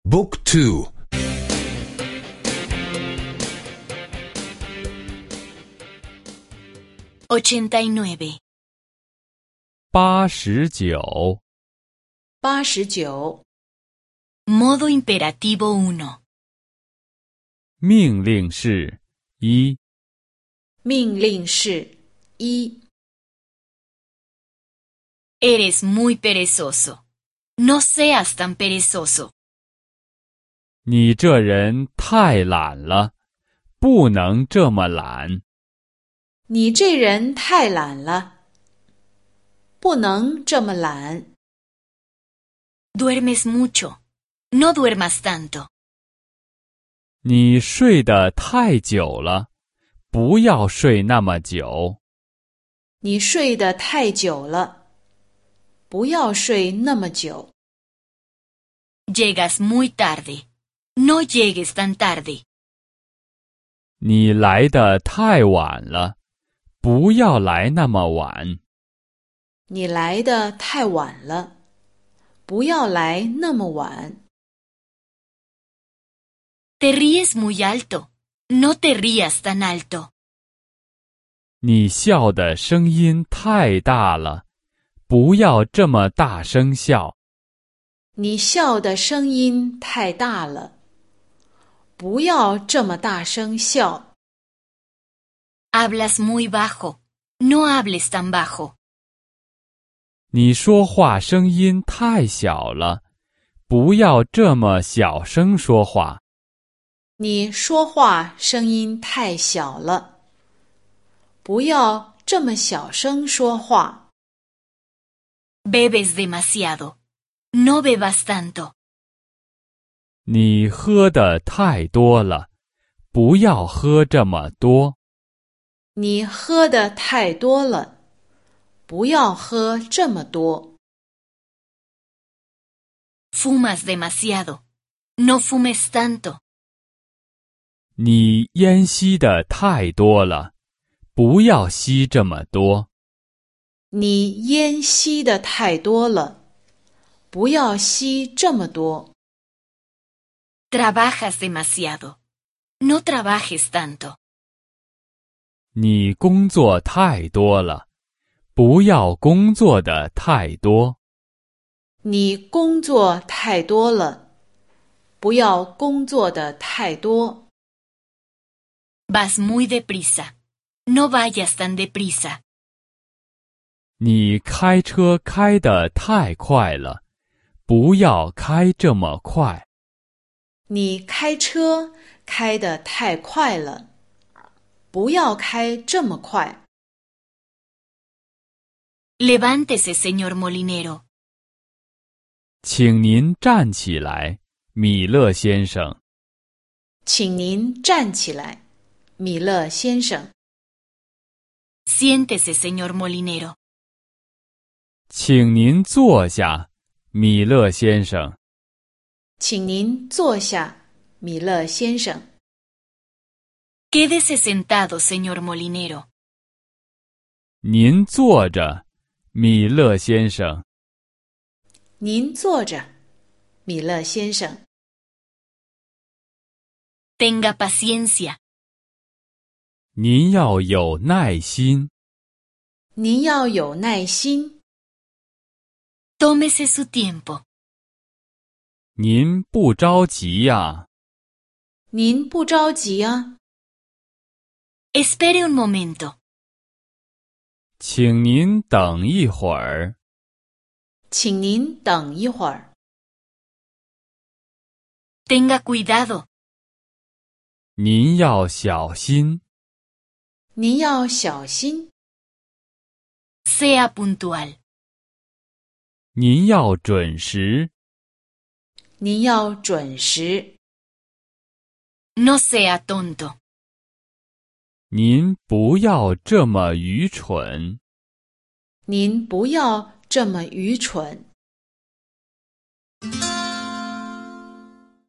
Book 2 89. 89 89. Modo imperativo 1. 命令式1 命令式1。 Eres muy perezoso. No seas tan perezoso. 你这人太懒了，不能这么懒。 你这人太懒了，不能这么懒。 Duermes mucho. No duermas tanto. 你睡得太久了，不要睡那么久。 你睡得太久了，不要睡那么久。 Llegas muy tarde. No llegues tan tarde. 你来得太晚了，不要来那么晚。 你来得太晚了，不要来那么晚。 Te ríes muy alto. No te rías tan alto. 你笑的声音太大了，不要这么大声笑。 你笑的声音太大了，不要这么大声笑。 Hablas muy bajo. No hables tan bajo. 你说话声音太小了，不要这么小声说话。 你说话声音太小了，不要这么小声说话。 Bebes demasiado. No bebas tanto. 你喝的太多了，不要喝这么多。 你喝的太多了，不要喝这么多。 Fumas demasiado. No fumes tanto. 你烟吸的太多了，不要吸这么多。 你烟吸的太多了，不要吸这么多。 Trabajas demasiado. No trabajes tanto. 你工作太多了，不要工作的太多。 你工作太多了，不要工作的太多。 Vas muy deprisa. No vayas tan deprisa. 你开车开得太快了，不要开这么快。 你开车开得太快了，不要开这么快。 Levántese, señor molinero. 请您站起来，米勒先生。 请您站起来，米勒先生。 Siéntese, señor molinero. 请您坐下，米勒先生。 请您坐下，米勒先生。 Quédese sentado, señor molinero. 您坐着，米勒先生。 您坐着，米勒先生。 Tenga paciencia. 您要有耐心。 您要有耐心。 Tómese su tiempo. 您不着急呀。 您不着急啊。 Espere un momento. 请您等一会儿。 请您等一会儿。 Tenga cuidado. 您要小心。 您要小心。 Sea puntual. 您要准时。 您要准时。 No sea tonto. 您不要这么愚蠢。 您不要这么愚蠢。